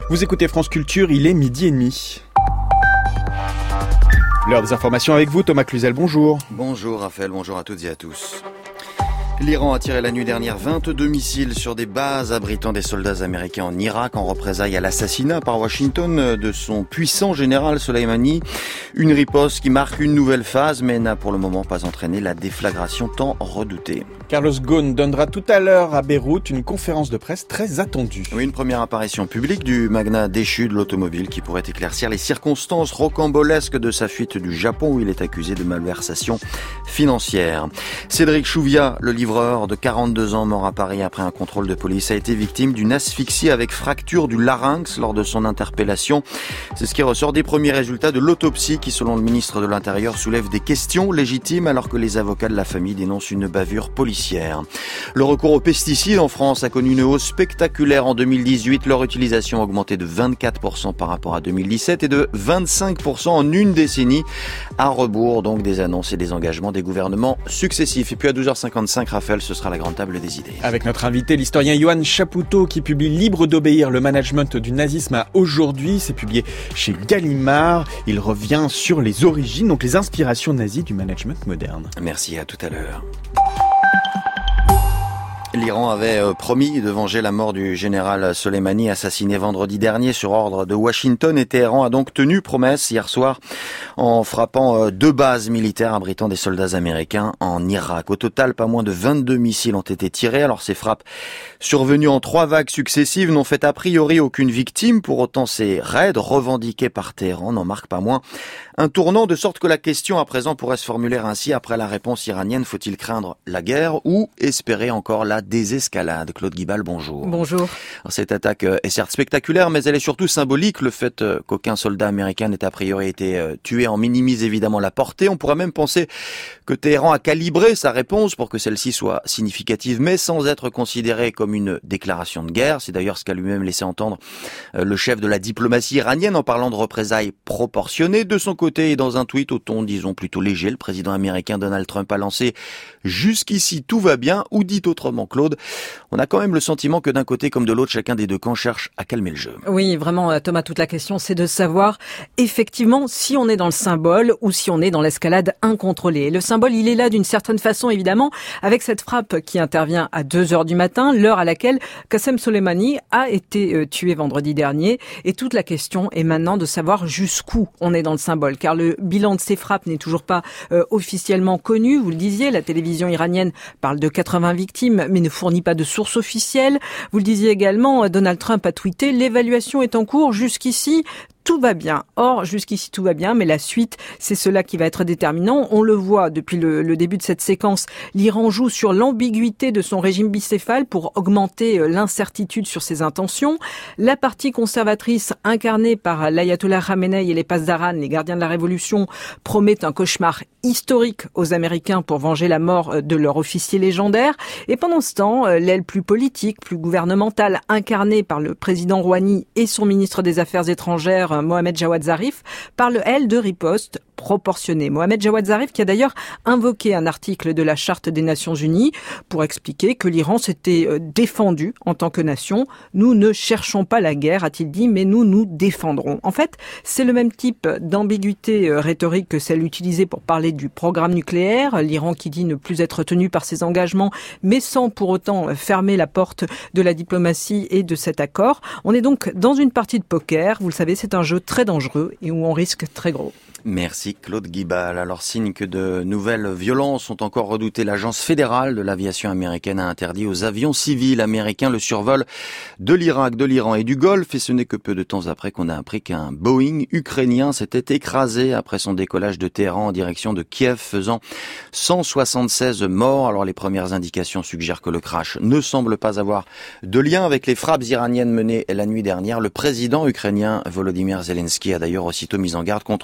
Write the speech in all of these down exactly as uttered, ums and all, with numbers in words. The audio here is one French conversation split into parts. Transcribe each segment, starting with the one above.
Vous écoutez France Culture, il est midi et demi. L'heure des informations avec vous, Thomas Cluzel, bonjour. Bonjour Raphaël, bonjour à toutes et à tous. L'Iran a tiré la nuit dernière vingt-deux missiles sur des bases abritant des soldats américains en Irak en représailles à l'assassinat par Washington de son puissant général Soleimani. Une riposte qui marque une nouvelle phase mais n'a pour le moment pas entraîné la déflagration tant redoutée. Carlos Ghosn donnera tout à l'heure à Beyrouth une conférence de presse très attendue. Oui, une première apparition publique du magnat déchu de l'automobile qui pourrait éclaircir les circonstances rocambolesques de sa fuite du Japon où il est accusé de malversation financière. Cédric Chouviat, le livreur de quarante-deux ans mort à Paris après un contrôle de police, a été victime d'une asphyxie avec fracture du larynx lors de son interpellation. C'est ce qui ressort des premiers résultats de l'autopsie qui, selon le ministre de l'Intérieur, soulève des questions légitimes alors que les avocats de la famille dénoncent une bavure policière. Le recours aux pesticides en France a connu une hausse spectaculaire en deux mille dix-huit. Leur utilisation a augmenté de vingt-quatre pour cent par rapport à deux mille dix-sept et de vingt-cinq pour cent en une décennie, à rebours donc des annonces et des engagements des gouvernements successifs. Et puis à douze heures cinquante-cinq, Raphaël, ce sera la grande table des idées. Avec notre invité, l'historien Yohann Chapoutot, qui publie Libre d'obéir, le management du nazisme à aujourd'hui. C'est publié chez Gallimard. Il revient sur les origines, donc les inspirations nazies du management moderne. Merci, à tout à l'heure. L'Iran avait promis de venger la mort du général Soleimani, assassiné vendredi dernier sur ordre de Washington, et Téhéran a donc tenu promesse hier soir en frappant deux bases militaires abritant des soldats américains en Irak. Au total, pas moins de vingt-deux missiles ont été tirés. Alors ces frappes, survenues en trois vagues successives, n'ont fait a priori aucune victime. Pour autant, ces raids revendiqués par Téhéran n'en marquent pas moins un tournant, de sorte que la question à présent pourrait se formuler ainsi: après la réponse iranienne, faut-il craindre la guerre ou espérer encore la désescalade? Claude Guibal, bonjour. Bonjour. Alors, cette attaque est certes spectaculaire, mais elle est surtout symbolique. Le fait qu'aucun soldat américain n'ait a priori été tué en minimise évidemment la portée. On pourrait même penser que Téhéran a calibré sa réponse pour que celle-ci soit significative, mais sans être considérée comme une déclaration de guerre. C'est d'ailleurs ce qu'a lui-même laissé entendre le chef de la diplomatie iranienne en parlant de représailles proportionnées. De son côté, et dans un tweet au ton, disons, plutôt léger, le président américain Donald Trump a lancé « Jusqu'ici, tout va bien » ou dit autrement, Claude, on a quand même le sentiment que d'un côté comme de l'autre, chacun des deux camps cherche à calmer le jeu. Oui, vraiment, Thomas, toute la question, c'est de savoir effectivement si on est dans le symbole ou si on est dans l'escalade incontrôlée. Et le symbole, il est là d'une certaine façon, évidemment, avec cette frappe qui intervient à deux heures du matin, l'heure à laquelle Qassem Soleimani a été euh, tué vendredi dernier. Et toute la question est maintenant de savoir jusqu'où on est dans le symbole, car le bilan de ces frappes n'est toujours pas euh, officiellement connu. Vous le disiez, la télévision iranienne parle de quatre-vingts victimes, mais ne fournit pas de source officielle. Vous le disiez également, Donald Trump a tweeté « L'évaluation est en cours, jusqu'ici, tout va bien ». Or, jusqu'ici, tout va bien, mais la suite, c'est cela qui va être déterminant. On le voit depuis le, le début de cette séquence, l'Iran joue sur l'ambiguïté de son régime bicéphale pour augmenter l'incertitude sur ses intentions. La partie conservatrice, incarnée par l'ayatollah Khamenei et les Pasdaran, les gardiens de la révolution, promet un cauchemar historique aux Américains pour venger la mort de leur officier légendaire. Et pendant ce temps, l'aile plus politique, plus gouvernementale, incarnée par le président Rouhani et son ministre des Affaires étrangères, Mohamed Jawad Zarif, parle, elle, de riposte proportionnée. Mohamed Jawad Zarif qui a d'ailleurs invoqué un article de la Charte des Nations Unies pour expliquer que l'Iran s'était défendu en tant que nation. Nous ne cherchons pas la guerre, a-t-il dit, mais nous nous défendrons. En fait, c'est le même type d'ambiguïté rhétorique que celle utilisée pour parler du programme nucléaire. L'Iran qui dit ne plus être tenu par ses engagements, mais sans pour autant fermer la porte de la diplomatie et de cet accord. On est donc dans une partie de poker. Vous le savez, c'est un jeu très dangereux et où on risque très gros. Merci Claude Guibal. Alors, signe que de nouvelles violences sont encore redoutées, l'agence fédérale de l'aviation américaine a interdit aux avions civils américains le survol de l'Irak, de l'Iran et du Golfe. Et ce n'est que peu de temps après qu'on a appris qu'un Boeing ukrainien s'était écrasé après son décollage de Téhéran en direction de Kiev, faisant cent soixante-seize morts. Alors, les premières indications suggèrent que le crash ne semble pas avoir de lien avec les frappes iraniennes menées la nuit dernière. Le président ukrainien Volodymyr Zelensky a d'ailleurs aussitôt mis en garde contre toute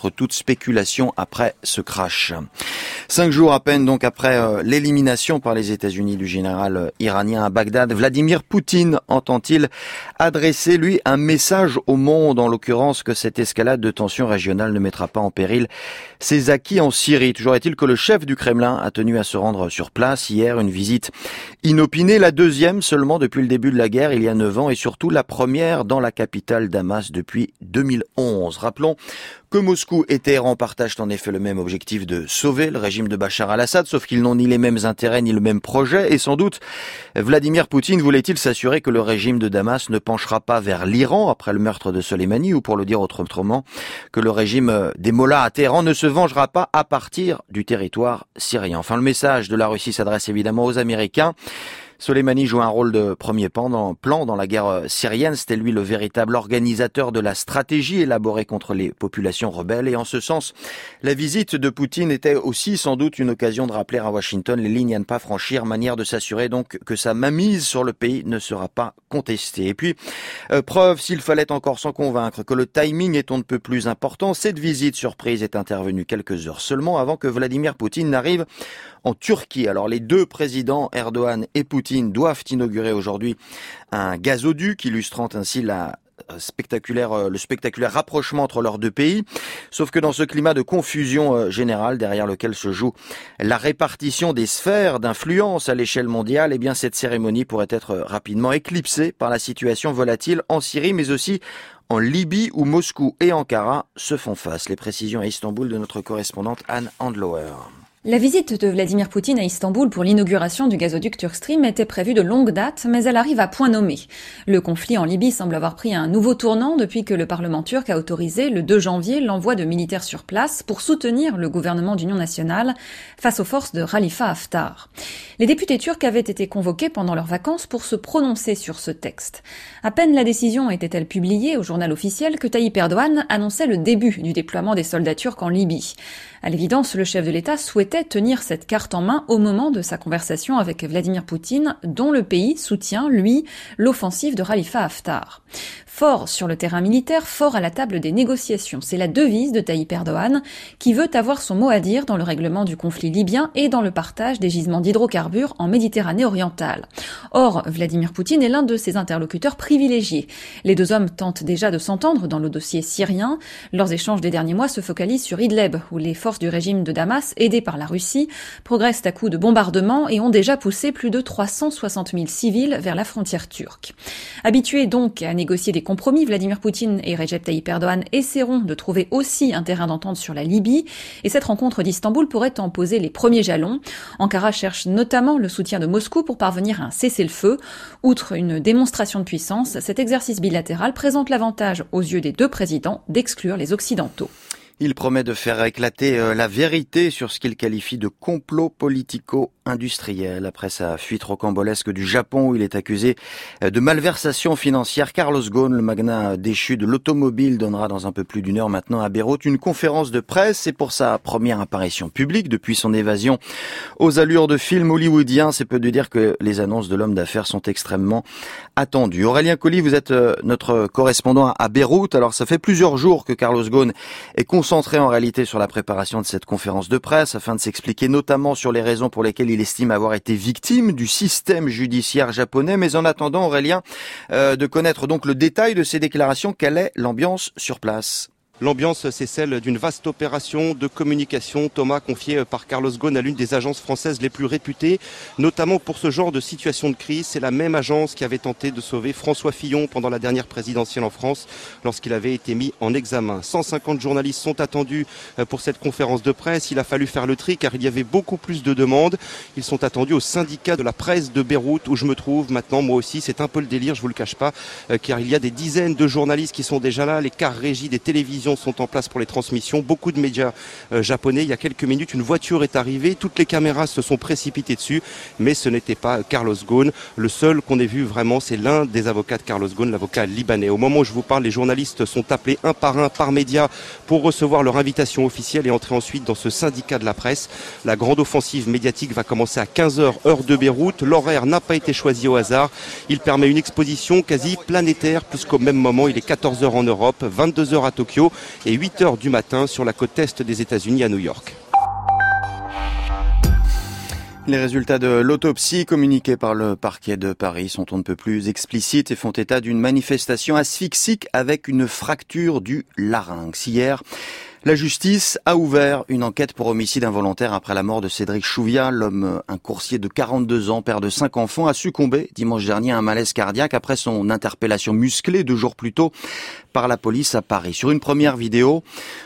spéculation après ce crash. Cinq jours à peine donc après euh, l'élimination par les États-Unis du général euh, iranien à Bagdad, Vladimir Poutine entend-il adresser lui un message au monde, en l'occurrence que cette escalade de tensions régionales ne mettra pas en péril ses acquis en Syrie. Toujours est-il que le chef du Kremlin a tenu à se rendre sur place hier, une visite inopinée, la deuxième seulement depuis le début de la guerre il y a neuf ans et surtout la première dans la capitale Damas depuis deux mille onze. Rappelons que Moscou et Téhéran partagent en effet le même objectif de sauver le régime de Bachar al-Assad, sauf qu'ils n'ont ni les mêmes intérêts ni le même projet, et sans doute Vladimir Poutine voulait-il s'assurer que le régime de Damas ne penchera pas vers l'Iran après le meurtre de Soleimani, ou pour le dire autrement, que le régime des mollahs à Téhéran ne se vengera pas à partir du territoire syrien. Enfin, le message de la Russie s'adresse évidemment aux Américains. Soleimani joue un rôle de premier plan dans, plan dans la guerre syrienne. C'était lui le véritable organisateur de la stratégie élaborée contre les populations rebelles. Et en ce sens, la visite de Poutine était aussi sans doute une occasion de rappeler à Washington les lignes à ne pas franchir, manière de s'assurer donc que sa mainmise sur le pays ne sera pas contestée. Et puis, euh, preuve, s'il fallait encore s'en convaincre, que le timing est on ne peut plus important, cette visite surprise est intervenue quelques heures seulement avant que Vladimir Poutine n'arrive en Turquie. Alors les deux présidents, Erdogan et Poutine, doivent inaugurer aujourd'hui un gazoduc, illustrant ainsi la spectaculaire, le spectaculaire rapprochement entre leurs deux pays. Sauf que dans ce climat de confusion générale, derrière lequel se joue la répartition des sphères d'influence à l'échelle mondiale, eh bien cette cérémonie pourrait être rapidement éclipsée par la situation volatile en Syrie, mais aussi en Libye, où Moscou et Ankara se font face. Les précisions à Istanbul de notre correspondante Anne Handlower. La visite de Vladimir Poutine à Istanbul pour l'inauguration du gazoduc Turk Stream était prévue de longue date, mais elle arrive à point nommé. Le conflit en Libye semble avoir pris un nouveau tournant depuis que le Parlement turc a autorisé le deux janvier l'envoi de militaires sur place pour soutenir le gouvernement d'union nationale face aux forces de Khalifa Haftar. Les députés turcs avaient été convoqués pendant leurs vacances pour se prononcer sur ce texte. À peine la décision était-elle publiée au journal officiel que Tayyip Erdogan annonçait le début du déploiement des soldats turcs en Libye. À l'évidence, le chef de l'État souhaitait tenir cette carte en main au moment de sa conversation avec Vladimir Poutine, dont le pays soutient, lui, l'offensive de Khalifa Haftar. Fort sur le terrain militaire, fort à la table des négociations. C'est la devise de Tayyip Erdogan, qui veut avoir son mot à dire dans le règlement du conflit libyen et dans le partage des gisements d'hydrocarbures en Méditerranée orientale. Or, Vladimir Poutine est l'un de ses interlocuteurs privilégiés. Les deux hommes tentent déjà de s'entendre dans le dossier syrien. Leurs échanges des derniers mois se focalisent sur Idlib, où les forces du régime de Damas, aidées par la Russie, progressent à coups de bombardements et ont déjà poussé plus de trois cent soixante mille civils vers la frontière turque. Habitués donc à négocier des compromis, Vladimir Poutine et Recep Tayyip Erdogan essaieront de trouver aussi un terrain d'entente sur la Libye, et cette rencontre d'Istanbul pourrait en poser les premiers jalons. Ankara cherche notamment le soutien de Moscou pour parvenir à un cessez-le-feu. Outre une démonstration de puissance, cet exercice bilatéral présente l'avantage aux yeux des deux présidents d'exclure les Occidentaux. Il promet de faire éclater la vérité sur ce qu'il qualifie de complot politico-industriel. Après sa fuite rocambolesque du Japon, où il est accusé de malversation financière, Carlos Ghosn, le magnat déchu de l'automobile, donnera dans un peu plus d'une heure maintenant à Beyrouth une conférence de presse. C'est pour sa première apparition publique depuis son évasion aux allures de film hollywoodien. C'est peu de dire que les annonces de l'homme d'affaires sont extrêmement attendues. Aurélien Colly, vous êtes notre correspondant à Beyrouth. Alors ça fait plusieurs jours que Carlos Ghosn est concentré en réalité sur la préparation de cette conférence de presse afin de s'expliquer notamment sur les raisons pour lesquelles il estime avoir été victime du système judiciaire japonais. Mais en attendant, Aurélien, euh, de connaître donc le détail de ces déclarations, quelle est l'ambiance sur place ? L'ambiance, c'est celle d'une vaste opération de communication, Thomas, confiée par Carlos Ghosn à l'une des agences françaises les plus réputées, notamment pour ce genre de situation de crise. C'est la même agence qui avait tenté de sauver François Fillon pendant la dernière présidentielle en France, lorsqu'il avait été mis en examen. cent cinquante journalistes sont attendus pour cette conférence de presse. Il a fallu faire le tri car il y avait beaucoup plus de demandes. Ils sont attendus au syndicat de la presse de Beyrouth, où je me trouve maintenant. Moi aussi, c'est un peu le délire, je vous le cache pas, car il y a des dizaines de journalistes qui sont déjà là. Les cars régies des télévisions sont en place pour les transmissions, beaucoup de médias euh, japonais. Il y a quelques minutes, une voiture est arrivée, toutes les caméras se sont précipitées dessus, mais ce n'était pas Carlos Ghosn. Le seul qu'on ait vu vraiment, c'est l'un des avocats de Carlos Ghosn, l'avocat libanais. Au moment où je vous parle, les journalistes sont appelés un par un par média pour recevoir leur invitation officielle et entrer ensuite dans ce syndicat de la presse. La grande offensive médiatique va commencer à quinze heures, heure de Beyrouth. L'horaire n'a pas été choisi au hasard. Il permet une exposition quasi planétaire, puisqu'au même moment, il est quatorze heures en Europe, vingt-deux heures à Tokyo. et huit heures du matin sur la côte est des États-Unis à New York. Les résultats de l'autopsie communiqués par le parquet de Paris sont on ne peut plus explicites et font état d'une manifestation asphyxique avec une fracture du larynx. Hier, la justice a ouvert une enquête pour homicide involontaire après la mort de Cédric Chouviat. L'homme, un coursier de quarante-deux ans, père de cinq enfants, a succombé dimanche dernier à un malaise cardiaque après son interpellation musclée deux jours plus tôt par la police à Paris. Sur une première vidéo,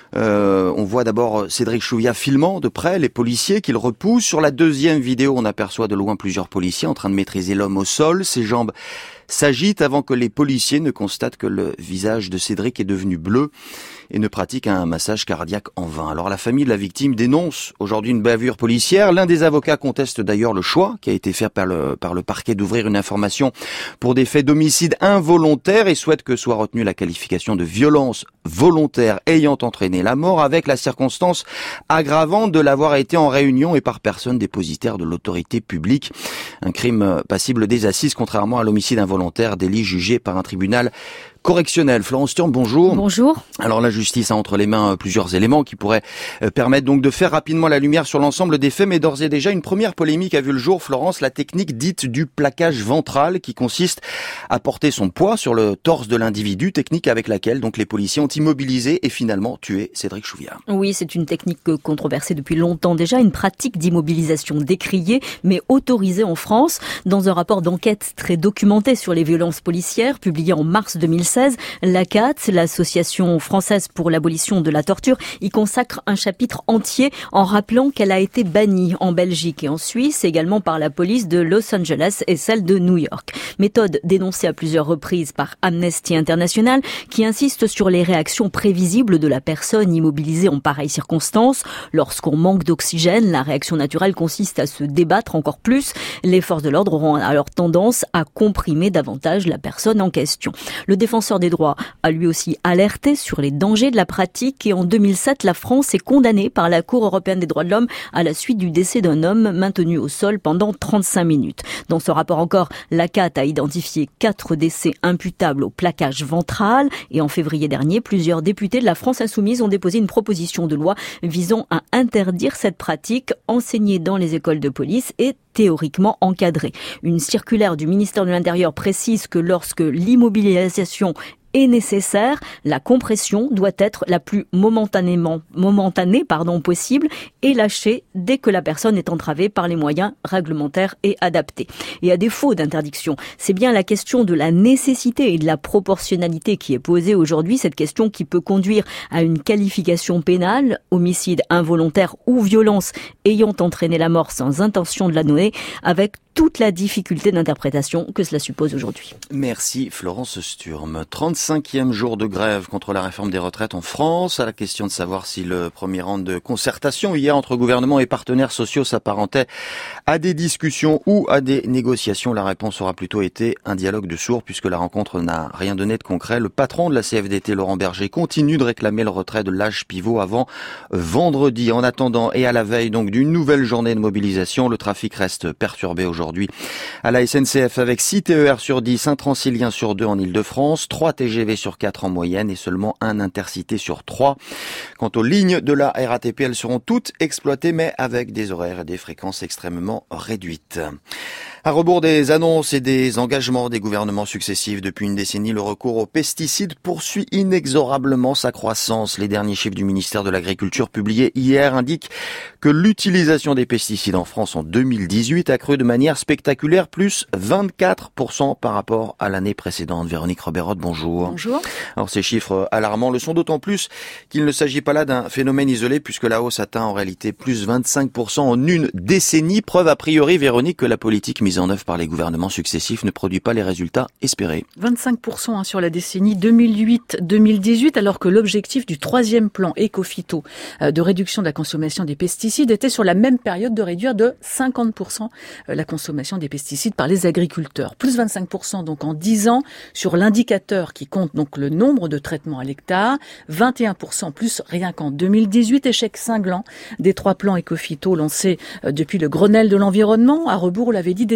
euh, on voit d'abord Cédric Chouviat filmant de près les policiers qu'il repousse. Sur la deuxième vidéo, on aperçoit de loin plusieurs policiers en train de maîtriser l'homme au sol. Ses jambes s'agitent avant que les policiers ne constatent que le visage de Cédric est devenu bleu et ne pratique un massage cardiaque en vain. Alors la famille de la victime dénonce aujourd'hui une bavure policière. L'un des avocats conteste d'ailleurs le choix qui a été fait par le, par le parquet d'ouvrir une information pour des faits d'homicide involontaire et souhaite que soit retenue la qualification de violence volontaire ayant entraîné la mort avec la circonstance aggravante de l'avoir été en réunion et par personne dépositaire de l'autorité publique. Un crime passible des assises contrairement à l'homicide involontaire, délit jugé par un tribunal correctionnel. Florence Thurm, bonjour. Bonjour. Alors la justice a entre les mains plusieurs éléments qui pourraient permettre donc de faire rapidement la lumière sur l'ensemble des faits, mais d'ores et déjà une première polémique a vu le jour, Florence, la technique dite du plaquage ventral qui consiste à porter son poids sur le torse de l'individu, technique avec laquelle donc les policiers ont immobilisé et finalement tué Cédric Chouviat. Oui, c'est une technique controversée depuis longtemps déjà, une pratique d'immobilisation décriée mais autorisée en France. Dans un rapport d'enquête très documenté sur les violences policières publié en mars deux mille seize, l'A C A T, l'Association française pour l'abolition de la torture, y consacre un chapitre entier en rappelant qu'elle a été bannie en Belgique et en Suisse, également par la police de Los Angeles et celle de New York. Méthode dénoncée à plusieurs reprises par Amnesty International qui insiste sur les réactions prévisibles de la personne immobilisée en pareille circonstance. Lorsqu'on manque d'oxygène, la réaction naturelle consiste à se débattre encore plus. Les forces de l'ordre auront alors tendance à comprimer davantage la personne en question. Le défenseur des droits a lui aussi alerté sur les dangers de la pratique et en deux mille sept, la France est condamnée par la Cour européenne des droits de l'homme à la suite du décès d'un homme maintenu au sol pendant trente-cinq minutes. Dans ce rapport encore, l'A C A T a identifié quatre décès imputables au plaquage ventral et en février dernier, plusieurs députés de la France insoumise ont déposé une proposition de loi visant à interdire cette pratique enseignée dans les écoles de police et théoriquement encadrée. Une circulaire du ministère de l'Intérieur précise que lorsque l'immobilisation est nécessaire, la compression doit être la plus momentanément, momentanée pardon, possible et lâchée dès que la personne est entravée par les moyens réglementaires et adaptés. Et à défaut d'interdiction, c'est bien la question de la nécessité et de la proportionnalité qui est posée aujourd'hui, cette question qui peut conduire à une qualification pénale, homicide involontaire ou violence ayant entraîné la mort sans intention de la donner, avec toute la difficulté d'interprétation que cela suppose aujourd'hui. Merci Florence Sturm. trente-cinquième jour de grève contre la réforme des retraites en France. À la question de savoir si le premier round de concertation hier entre gouvernement et partenaires sociaux s'apparentait à des discussions ou à des négociations, la réponse aura plutôt été un dialogue de sourds puisque la rencontre n'a rien donné de concret. Le patron de la C F D T, Laurent Berger, continue de réclamer le retrait de l'âge pivot avant vendredi. En attendant et à la veille donc d'une nouvelle journée de mobilisation, le trafic reste perturbé aujourd'hui. Aujourd'hui à la S N C F avec six T E R sur dix, un Transilien sur deux en Ile-de-France, trois T G V sur quatre en moyenne et seulement un Intercité sur trois. Quant aux lignes de la R A T P, elles seront toutes exploitées mais avec des horaires et des fréquences extrêmement réduites. À rebours des annonces et des engagements des gouvernements successifs depuis une décennie, le recours aux pesticides poursuit inexorablement sa croissance. Les derniers chiffres du ministère de l'Agriculture publiés hier indiquent que l'utilisation des pesticides en France en deux mille dix-huit a cru de manière spectaculaire, plus vingt-quatre pour cent par rapport à l'année précédente. Véronique Roberot, bonjour. Bonjour. Alors ces chiffres alarmants le sont d'autant plus qu'il ne s'agit pas là d'un phénomène isolé puisque la hausse atteint en réalité plus vingt-cinq pour cent en une décennie. Preuve a priori, Véronique, que la politique mise en œuvre par les gouvernements successifs ne produit pas les résultats espérés. vingt-cinq pour cent hein, sur la décennie deux mille huit deux mille dix-huit, alors que l'objectif du troisième plan éco-phyto euh, de réduction de la consommation des pesticides était sur la même période de réduire de cinquante pour cent euh, la consommation des pesticides par les agriculteurs. Plus vingt-cinq pour cent donc en dix ans sur l'indicateur qui compte donc le nombre de traitements à l'hectare, vingt et un pour cent plus rien qu'en deux mille dix-huit, échec cinglant des trois plans éco-phyto lancés euh, depuis le Grenelle de l'environnement, à rebours, on l'avait dit, des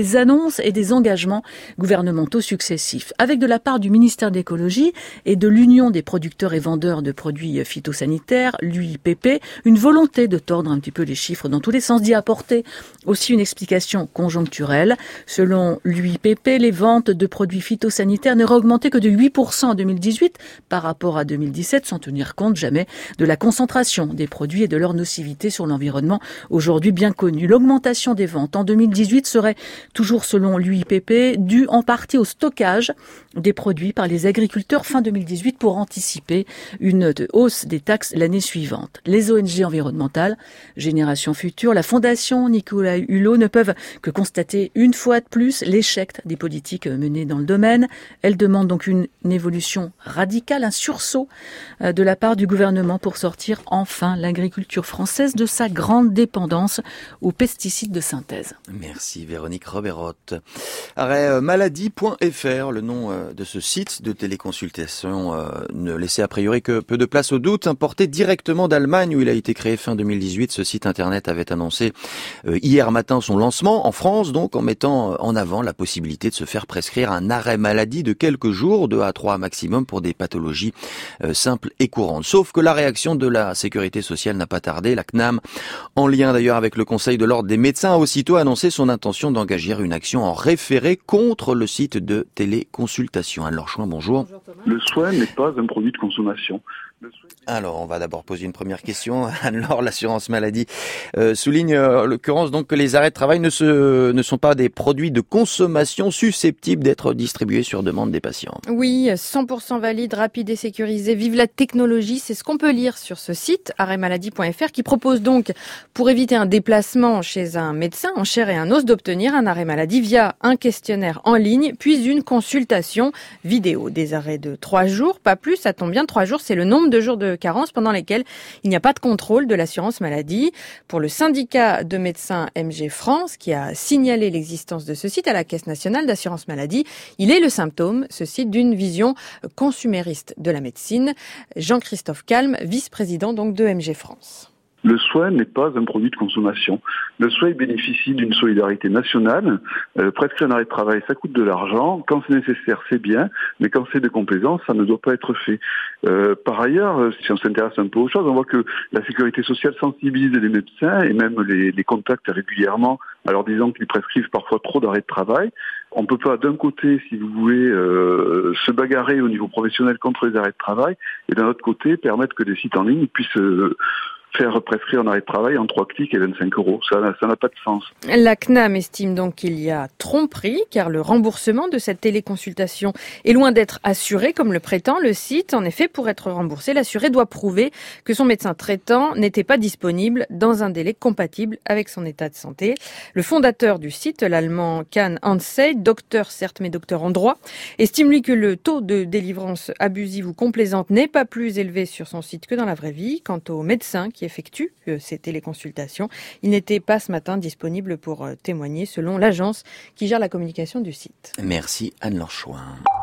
des annonces et des engagements gouvernementaux successifs. Avec de la part du ministère de l'Écologie et de l'Union des producteurs et vendeurs de produits phytosanitaires, l'U I P P, une volonté de tordre un petit peu les chiffres dans tous les sens, d'y apporter aussi une explication conjoncturelle. Selon l'U I P P, les ventes de produits phytosanitaires n'auraient augmenté que de huit pour cent en deux mille dix-huit par rapport à deux mille dix-sept, sans tenir compte jamais de la concentration des produits et de leur nocivité sur l'environnement, aujourd'hui bien connue. L'augmentation des ventes en deux mille dix-huit serait, toujours selon l'U I P P, due en partie au stockage des produits par les agriculteurs fin deux mille dix-huit pour anticiper une hausse des taxes l'année suivante. Les O N G environnementales, Génération Future, la Fondation Nicolas Hulot ne peuvent que constater une fois de plus l'échec des politiques menées dans le domaine. Elles demandent donc une, une évolution radicale, un sursaut de la part du gouvernement pour sortir enfin l'agriculture française de sa grande dépendance aux pesticides de synthèse. Merci Véronique Roberotte. Arrêt maladie point F R, le nom de ce site de téléconsultation ne laissait a priori que peu de place au doute. Importé directement d'Allemagne où il a été créé fin deux mille dix-huit, ce site internet avait annoncé hier matin son lancement en France, donc en mettant en avant la possibilité de se faire prescrire un arrêt maladie de quelques jours, deux à trois maximum pour des pathologies simples et courantes. Sauf que la réaction de la Sécurité sociale n'a pas tardé. La C N A M, en lien d'ailleurs avec le Conseil de l'Ordre des médecins, a aussitôt annoncé son intention d'engager une action en référé contre le site de téléconsultation. Alors Chouin, bonjour. Le soin n'est pas un produit de consommation. Alors, on va d'abord poser une première question. Alors, l'assurance maladie euh, souligne en l'occurrence donc que les arrêts de travail ne, se, ne sont pas des produits de consommation susceptibles d'être distribués sur demande des patients. Oui, cent pour cent valide, rapide et sécurisé. Vive la technologie, c'est ce qu'on peut lire sur ce site, arrêt maladie point F R, qui propose donc, pour éviter un déplacement chez un médecin en chair et en os, d'obtenir un arrêt maladie via un questionnaire en ligne, puis une consultation vidéo. Des arrêts de trois jours, pas plus, ça tombe bien, trois jours, c'est le nombre de jours de carence pendant lesquels il n'y a pas de contrôle de l'assurance maladie. Pour le syndicat de médecins M G France, qui a signalé l'existence de ce site à la Caisse nationale d'assurance maladie, il est le symptôme, ce site, d'une vision consumériste de la médecine. Jean-Christophe Calme, vice-président donc de M G France. Le soin n'est pas un produit de consommation. Le soin bénéficie d'une solidarité nationale. Euh, prescrire un arrêt de travail, ça coûte de l'argent. Quand c'est nécessaire, c'est bien. Mais quand c'est de complaisance, ça ne doit pas être fait. Euh, par ailleurs, si on s'intéresse un peu aux choses, on voit que la sécurité sociale sensibilise les médecins et même les, les contacte régulièrement en leur disant qu'ils prescrivent parfois trop d'arrêts de travail. On ne peut pas d'un côté, si vous voulez, euh, se bagarrer au niveau professionnel contre les arrêts de travail et d'un autre côté, permettre que des sites en ligne puissent... Euh, faire prescrire un arrêt de travail en trois clics et vingt-cinq euros. Ça, ça n'a pas de sens. La C N A M estime donc qu'il y a tromperie, car le remboursement de cette téléconsultation est loin d'être assuré, comme le prétend le site. En effet, pour être remboursé, l'assuré doit prouver que son médecin traitant n'était pas disponible dans un délai compatible avec son état de santé. Le fondateur du site, l'allemand Can Hansey, docteur certes, mais docteur en droit, estime lui que le taux de délivrance abusive ou complaisante n'est pas plus élevé sur son site que dans la vraie vie. Quant aux médecins qui effectue euh, ces téléconsultations. Il n'était pas ce matin disponible pour euh, témoigner selon l'agence qui gère la communication du site. Merci Anne-Laure Chouin.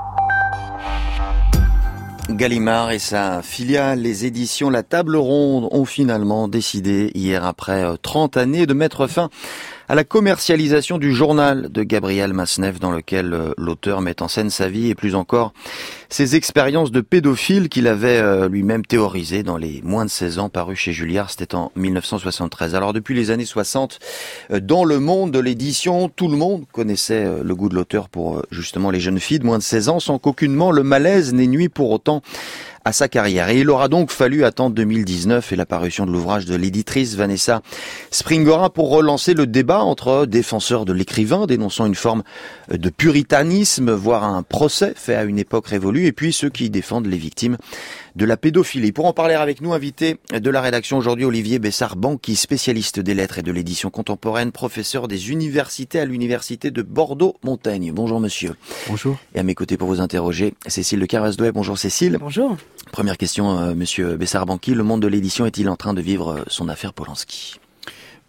Gallimard et sa filiale, les éditions La Table Ronde, ont finalement décidé hier après trente années de mettre fin à la commercialisation du journal de Gabriel Masneff dans lequel l'auteur met en scène sa vie et plus encore ses expériences de pédophile qu'il avait lui-même théorisées dans les moins de seize ans parus chez Julliard, c'était en mille neuf cent soixante-treize. Alors depuis les années soixante, dans le monde de l'édition, tout le monde connaissait le goût de l'auteur pour justement les jeunes filles de moins de seize ans sans qu'aucunement le malaise n'ait nui pour autant à sa carrière. Et il aura donc fallu attendre deux mille dix-neuf et la parution de l'ouvrage de l'éditrice Vanessa Springora pour relancer le débat entre défenseurs de l'écrivain dénonçant une forme de puritanisme, voire un procès fait à une époque révolue, et puis ceux qui défendent les victimes de la pédophilie. Pour en parler avec nous, invité de la rédaction aujourd'hui, Olivier Bessard-Banqui, spécialiste des lettres et de l'édition contemporaine, professeur des universités à l'université de Bordeaux-Montaigne. Bonjour monsieur. Bonjour. Et à mes côtés pour vous interroger, Cécile de Carvaz-Douai. Bonjour Cécile. Bonjour. Première question, euh, monsieur Bessard-Banqui, le monde de l'édition est-il en train de vivre son affaire Polanski ?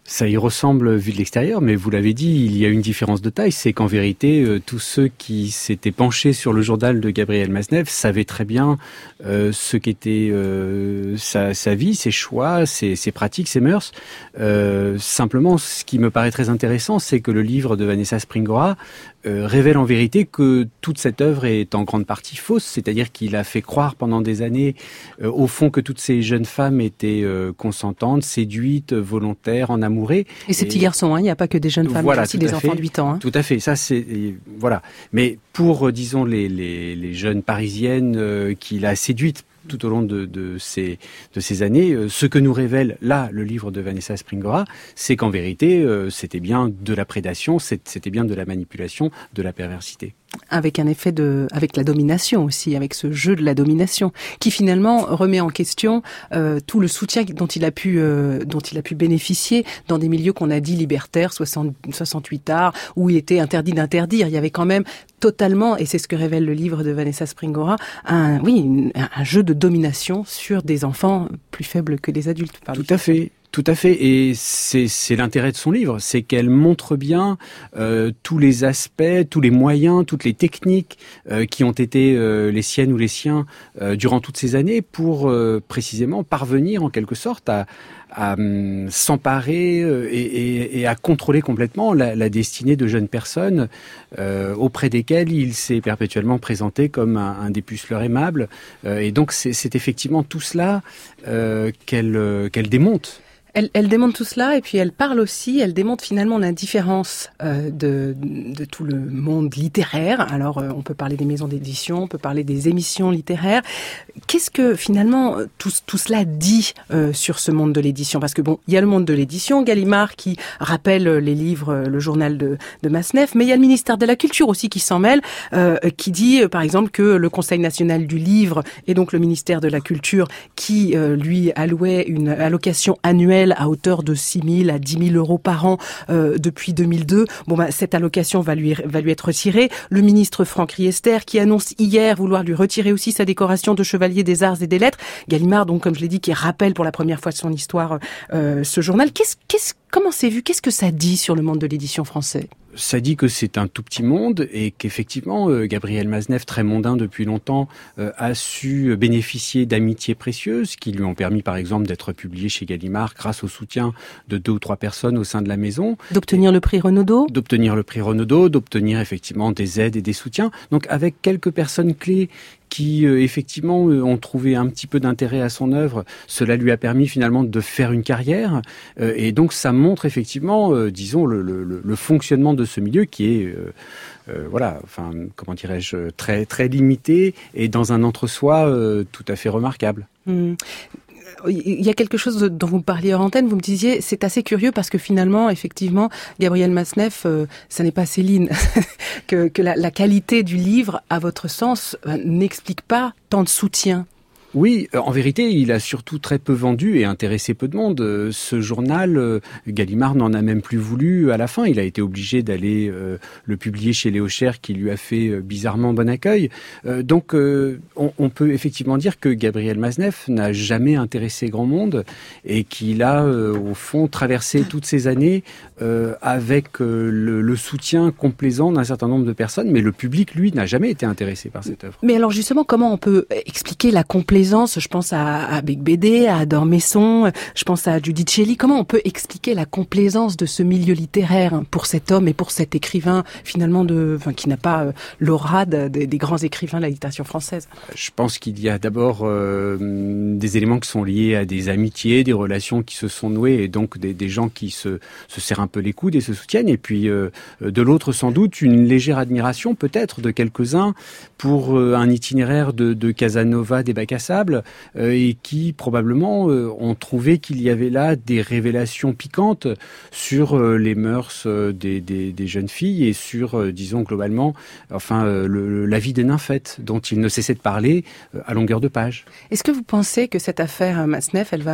Ça y ressemble vu de l'extérieur, mais vous l'avez dit, il y a une différence de taille. C'est qu'en vérité, euh, tous ceux qui s'étaient penchés sur le journal de Gabriel Masnev savaient très bien euh, ce qu'était euh, sa, sa vie, ses choix, ses, ses pratiques, ses mœurs. Euh, simplement, ce qui me paraît très intéressant, c'est que le livre de Vanessa Springora euh, révèle en vérité que toute cette œuvre est en grande partie fausse. C'est-à-dire qu'il a fait croire pendant des années, euh, au fond, que toutes ces jeunes femmes étaient euh, consentantes, séduites, volontaires, en amour. Et ces petits garçons, hein, il n'y a pas que des jeunes femmes, voilà, il y a aussi des enfants fait, de huit ans. Hein. Tout à fait, ça c'est... Voilà. Mais pour, disons, les, les, les jeunes parisiennes euh, qu'il a séduites tout au long de, de, ces, de ces années, euh, ce que nous révèle là le livre de Vanessa Springora, c'est qu'en vérité, euh, c'était bien de la prédation, c'était bien de la manipulation, de la perversité. Avec un effet de, avec la domination aussi, avec ce jeu de la domination, qui finalement remet en question euh, tout le soutien dont il a pu, euh, dont il a pu bénéficier dans des milieux qu'on a dit libertaires, soixante, soixante-huit arts, où il était interdit d'interdire. Il y avait quand même totalement, et c'est ce que révèle le livre de Vanessa Springora, un, oui, une, un jeu de domination sur des enfants plus faibles que les adultes. Tout à fait. Tout à fait, et c'est, c'est l'intérêt de son livre, c'est qu'elle montre bien euh, tous les aspects, tous les moyens, toutes les techniques euh, qui ont été euh, les siennes ou les siens euh, durant toutes ces années pour euh, précisément parvenir en quelque sorte à, à um, s'emparer euh, et, et, et à contrôler complètement la, la destinée de jeunes personnes euh, auprès desquelles il s'est perpétuellement présenté comme un, un dépuceleur aimable. Euh, et donc c'est, c'est effectivement tout cela euh, qu'elle, euh, qu'elle démonte. Elle, elle démontre tout cela et puis elle parle aussi, elle démontre finalement l'indifférence euh, de, de tout le monde littéraire. Alors euh, on peut parler des maisons d'édition, on peut parler des émissions littéraires. Qu'est-ce que finalement tout, tout cela dit euh, sur ce monde de l'édition ? Parce que bon, il y a le monde de l'édition, Gallimard qui rappelle les livres, le journal de, de Masnev, mais il y a le ministère de la Culture aussi qui s'en mêle, euh, qui dit euh, par exemple que le Conseil national du livre et donc le ministère de la Culture qui euh, lui allouait une allocation annuelle à hauteur de six mille à dix mille euros par an euh, depuis deux mille deux. Bon, bah, cette allocation va lui, va lui être retirée. Le ministre Franck Riester qui annonce hier vouloir lui retirer aussi sa décoration de chevalier des arts et des lettres. Gallimard, donc, comme je l'ai dit, qui rappelle pour la première fois de son histoire euh, ce journal. Qu'est-ce, qu'est-ce, comment c'est vu ? Qu'est-ce que ça dit sur le monde de l'édition français ? Ça dit que c'est un tout petit monde et qu'effectivement, euh, Gabriel Masnev, très mondain depuis longtemps, euh, a su bénéficier d'amitiés précieuses qui lui ont permis, par exemple, d'être publié chez Gallimard grâce au soutien de deux ou trois personnes au sein de la maison. D'obtenir le prix Renaudot ? D'obtenir le prix Renaudot, d'obtenir effectivement des aides et des soutiens. Donc avec quelques personnes clés qui euh, effectivement euh, ont trouvé un petit peu d'intérêt à son œuvre, cela lui a permis finalement de faire une carrière. Euh, et donc ça montre effectivement, euh, disons, le, le, le fonctionnement de ce milieu qui est, euh, euh, voilà, enfin, comment dirais-je, très très limité et dans un entre-soi euh, tout à fait remarquable. Mmh. Il y a quelque chose dont vous parliez hors antenne, vous me disiez, c'est assez curieux parce que finalement, effectivement, Gabriel Masnev, euh, ça n'est pas Céline, que, que la, la qualité du livre, à votre sens, euh, n'explique pas tant de soutien. Oui, en vérité, il a surtout très peu vendu et intéressé peu de monde. Ce journal, Gallimard n'en a même plus voulu à la fin. Il a été obligé d'aller euh, le publier chez Léo Cher, qui lui a fait euh, bizarrement bon accueil. Euh, donc, euh, on, on peut effectivement dire que Gabriel Masnev n'a jamais intéressé grand monde et qu'il a, euh, au fond, traversé toutes ces années euh, avec euh, le, le soutien complaisant d'un certain nombre de personnes. Mais le public, lui, n'a jamais été intéressé par cette œuvre. Mais alors, justement, comment on peut expliquer la complaisance ? Je pense à, à Bec Bédé, à Dormesson, je pense à Judith Shelley. Comment on peut expliquer la complaisance de ce milieu littéraire pour cet homme et pour cet écrivain finalement de, enfin, qui n'a pas euh, l'aura de, de, des grands écrivains de la littérature française ? Je pense qu'il y a d'abord euh, des éléments qui sont liés à des amitiés, des relations qui se sont nouées et donc des, des gens qui se, se serrent un peu les coudes et se soutiennent. Et puis euh, de l'autre, sans doute, une légère admiration peut-être de quelques-uns pour euh, un itinéraire de, de Casanova des bacs à sable euh, et qui probablement euh, ont trouvé qu'il y avait là des révélations piquantes sur euh, les mœurs euh, des, des, des jeunes filles et sur, euh, disons globalement, enfin euh, le, la vie des nymphètes dont il ne cessait de parler euh, à longueur de page. Est-ce que vous pensez que cette affaire Masnev, elle va avoir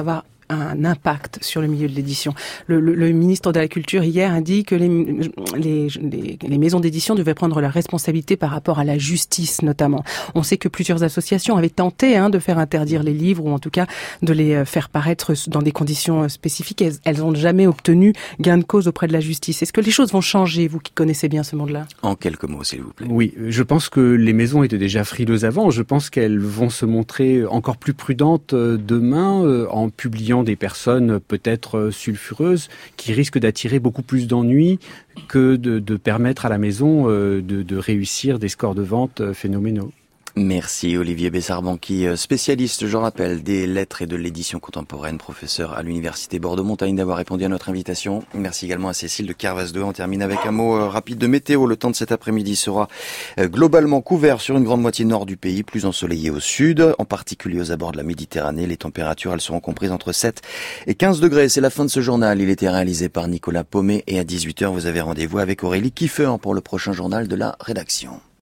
un impact sur le milieu de l'édition. Le, le, le ministre de la Culture hier a dit que les, les, les, les maisons d'édition devaient prendre leurs responsabilités par rapport à la justice notamment. On sait que plusieurs associations avaient tenté hein, de faire interdire les livres ou en tout cas de les faire paraître dans des conditions spécifiques. Elles n'ont jamais obtenu gain de cause auprès de la justice. Est-ce que les choses vont changer, vous qui connaissez bien ce monde-là? En quelques mots, s'il vous plaît. Oui, je pense que les maisons étaient déjà frileuses avant. Je pense qu'elles vont se montrer encore plus prudentes demain en publiant des personnes peut-être sulfureuses qui risquent d'attirer beaucoup plus d'ennuis que de, de permettre à la maison de, de réussir des scores de vente phénoménaux. Merci Olivier Bessarbanqui, spécialiste, je rappelle, des lettres et de l'édition contemporaine, professeur à l'université Bordeaux-Montaigne, d'avoir répondu à notre invitation. Merci également à Cécile de Carvaz-deux. On termine avec un mot rapide de météo. Le temps de cet après-midi sera globalement couvert sur une grande moitié nord du pays, plus ensoleillé au sud, en particulier aux abords de la Méditerranée. Les températures, elles seront comprises entre sept et quinze degrés. C'est la fin de ce journal. Il était réalisé par Nicolas Paumet et à dix-huit heures, vous avez rendez-vous avec Aurélie Kieffer pour le prochain journal de la rédaction.